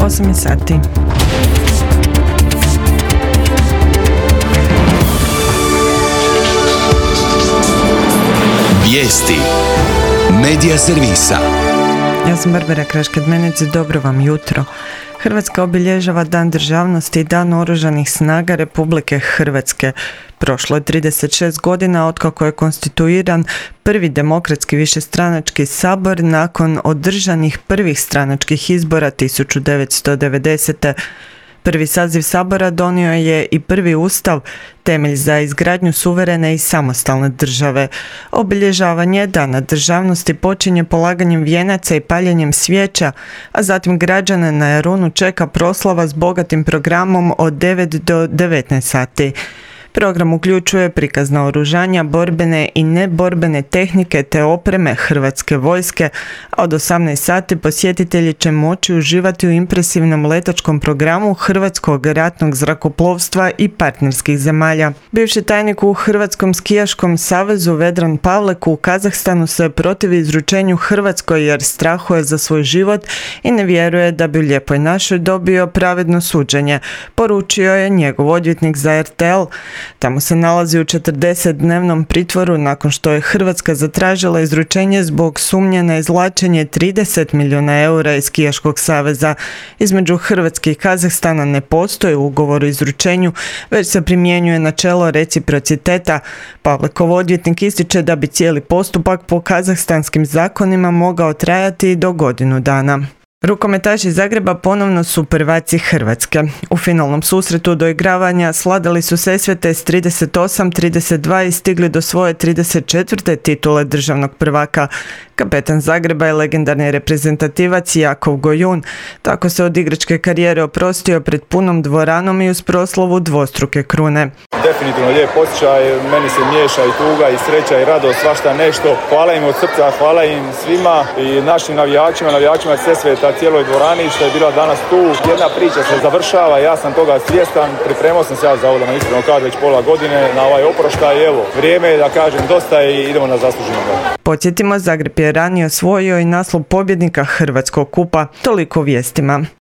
8 je sati. Vijesti Medija servisa. Ja sam Barbara Kraškad-Menec, dobro vam jutro. Hrvatska obilježava Dan državnosti i Dan oružanih snaga Republike Hrvatske. Prošlo je 36 godina otkako je konstituiran prvi demokratski višestranački sabor nakon održanih prvih stranačkih izbora 1990. Prvi saziv sabora donio je i prvi ustav, temelj za izgradnju suverene i samostalne države. Obilježavanje Dana državnosti počinje polaganjem vijenaca i paljenjem svijeća, a zatim građane na Jarunu čeka proslava s bogatim programom od 9 do 19 sati. Program uključuje prikaz naoružanja, borbene i neborbene tehnike te opreme Hrvatske vojske, a od 18 sati posjetitelji će moći uživati u impresivnom letačkom programu Hrvatskog ratnog zrakoplovstva i partnerskih zemalja. Bivši tajnik u Hrvatskom skijaškom savezu Vedran Pavlek u Kazahstanu se protivi izručenju Hrvatskoj jer strahuje za svoj život i ne vjeruje da bi u Lijepoj našoj dobio pravedno suđenje, poručio je njegov odvjetnik za RTL. Tamo se nalazi u 40-dnevnom pritvoru nakon što je Hrvatska zatražila izručenje zbog sumnje na izvlačenje 30 milijuna eura iz Skijaškog saveza. Između Hrvatske i Kazahstana ne postoji ugovor o izručenju, već se primjenjuje načelo reciprociteta. Pavlekov odvjetnik ističe da bi cijeli postupak po kazahstanskim zakonima mogao trajati do godinu dana. Rukometaši Zagreba ponovno su prvaci Hrvatske. U finalnom susretu doigravanja sladali su Sesvete s 38-32 i stigli do svoje 34. titule državnog prvaka. Kapetan Zagreba je legendarni reprezentativac Jakov Gojun. Tako se od igračke karijere oprostio pred punom dvoranom i uz proslavu dvostruke krune. Definitivno lijep osjećaj, meni se miješa i tuga i sreća i radost, svašta nešto. Hvala im od srca, hvala im svima i našim navijačima Sesveta, cijeloj dvorani što je bila danas tu. Jedna priča se završava, ja sam toga svjestan, pripremao sam se ja za ovo da nam iskreno kažem već pola godine na ovaj oproštaj. Evo, vrijeme je da kažem dosta i idemo na zasluženo. Podsjetimo, Zagreb je ranije osvojio i naslov pobjednika Hrvatskog kupa. Toliko u vijestima.